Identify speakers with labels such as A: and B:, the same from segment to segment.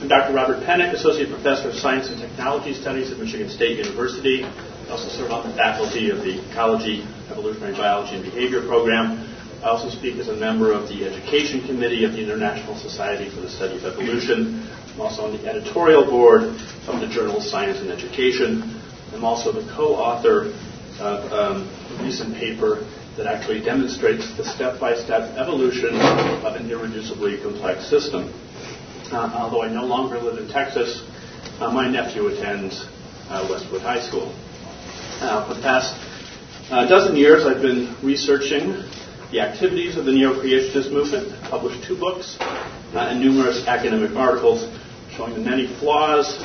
A: I'm Dr. Robert Pennock, Associate Professor of Science and Technology Studies at Michigan State University. I also serve on the faculty of the Ecology, Evolutionary Biology, and Behavior program. I also speak as a member of the Education Committee of the International Society for the Study of Evolution. I'm also on the editorial board of the journal Science and Education. I'm also the co-author of a recent paper that actually demonstrates the step-by-step evolution of an irreducibly complex system. Although I no longer live in Texas, my nephew attends Westwood High School. For the past dozen years, I've been researching the activities of the neo-creationist movement. I've published 2 books and numerous academic articles showing the many flaws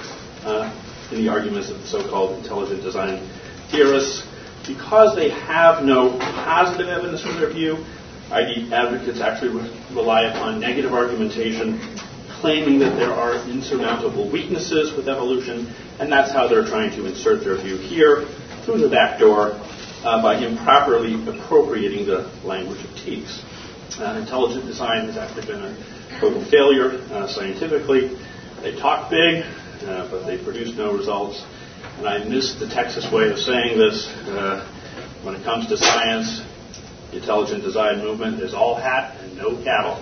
A: in the arguments of the so-called intelligent design theorists. Because they have no positive evidence for their view, ID advocates actually rely upon negative argumentation, claiming that there are insurmountable weaknesses with evolution, and that's how they're trying to insert their view here through the back door by improperly appropriating the language of Teeks. Intelligent design has actually been a total failure scientifically. They talk big, but they produce no results. And I miss the Texas way of saying this. When it comes to science, the intelligent design movement is all hat and no cattle.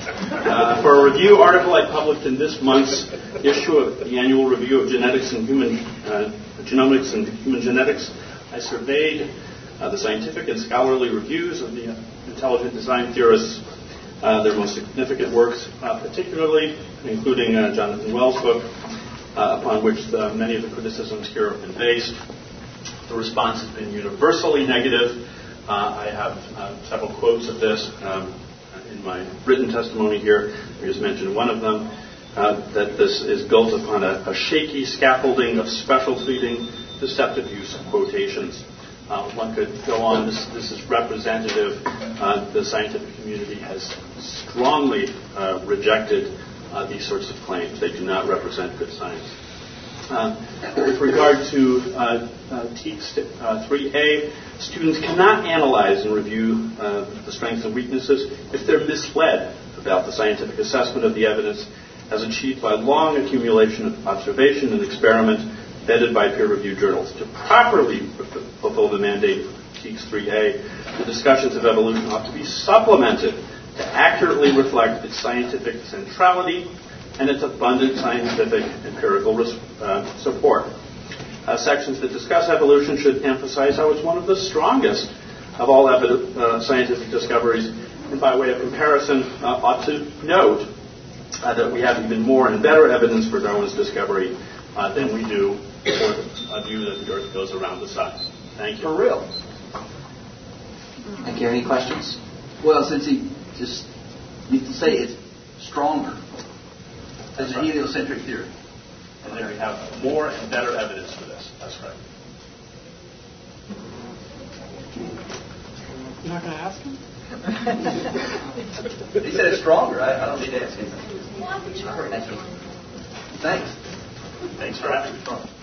A: For a review article I published in this month's issue of the Annual Review of Genetics and Genomics and Human Genetics, I surveyed the scientific and scholarly reviews of the intelligent design theorists, their most significant works, particularly including Jonathan Wells' book, upon which many of the criticisms here have been based. The response has been universally negative. I have several quotes of this in my written testimony here. I just mentioned one of them, that this is built upon a shaky scaffolding of special-pleading, deceptive use of quotations. One could go on. This is representative. The scientific community has strongly rejected these sorts of claims. They do not represent good science. With regard to Teeks 3A, students cannot analyze and review the strengths and weaknesses if they're misled about the scientific assessment of the evidence as achieved by long accumulation of observation and experiment vetted by peer-reviewed journals. To properly fulfill the mandate of Teeks 3A, the discussions of evolution ought to be supplemented to accurately reflect its scientific centrality and its abundant scientific empirical support. Sections that discuss evolution should emphasize how it's one of the strongest of all scientific discoveries, and by way of comparison, ought to note that we have even more and better evidence for Darwin's discovery than we do for a view that the Earth goes around the sun. Thank you.
B: For real.
C: Thank you. Any questions?
B: Well, since he just needs to say it's stronger than the heliocentric theory.
A: And there we have more and better evidence for this. That's right.
D: You're not going to ask him?
B: He said it's stronger. I don't need to ask him. Thanks.
A: Thanks for having me.